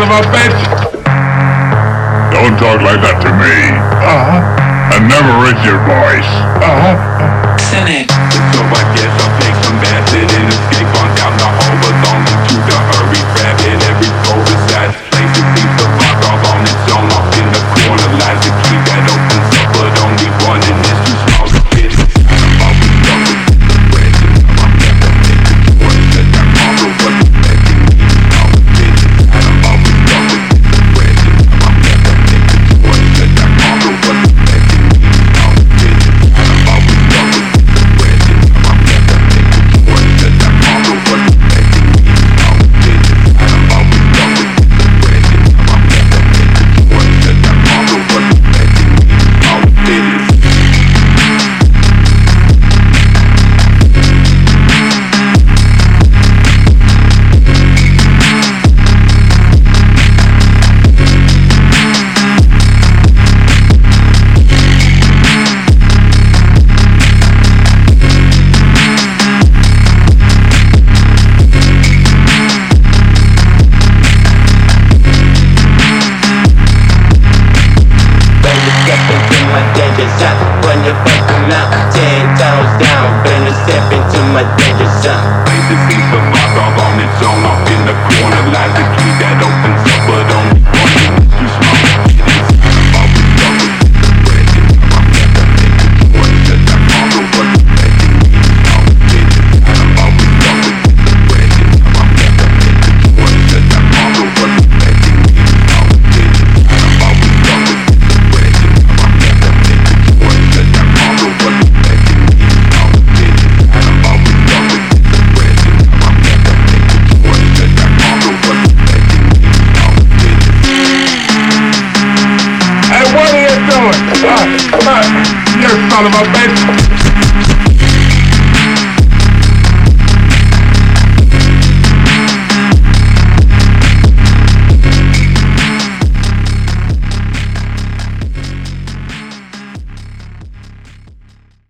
son of a bitch! Don't talk like that to me. And never raise your voice. Cynic. So I guess I'll take some acid and escape on down the hall, but only to the hurry rabbit. Every oversized place it seems to rock off on its own. Off in the corner lies the key that opens up, but only one, and it's too small to fit. I'm always stuck with the question. I'm never making choice, 'cause I conquer what's affecting me. I'm always stuck with the question. I'm never making choice, 'cause I conquer what's affecting me. I'm always stuck with the question. I'm never making choice, 'cause I conquer what's affecting me. I'm always stuck with the question. I'm never making choice, 'cause I conquer what's affecting me. I'm business. My danger zone. When you break them out, 10 toes down. Better step into my danger zone. Place it seems to mark off on its own. Off in the corner lies the key that opens up, but only one, and it's too small to fit inside. I'm always stuck with the question. I'm never making choice, 'cause I conquer what's affecting me. I'm business. I'm always stuck with the question. I'm never making choice, 'cause I conquer what's affecting me. I'm business. I'm always stuck with the question. I'm never making choice, 'cause I conquer what's affecting me. I'm business. I'm always stuck with the question. I'm never making choice, 'cause I conquer what's affecting me. I'm business. Hey, what are you doing? You son of a bitch!